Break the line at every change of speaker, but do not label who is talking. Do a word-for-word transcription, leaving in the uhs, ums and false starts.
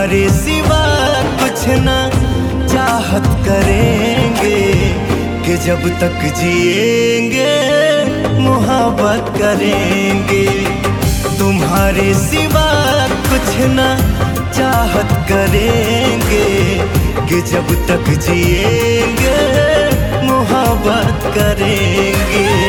तुम्हारे सिवा कुछ ना चाहत करेंगे कि जब तक जिएंगे मोहब्बत करेंगे। तुम्हारे सिवा कुछ ना चाहत करेंगे कि जब तक जिएंगे मोहब्बत करेंगे।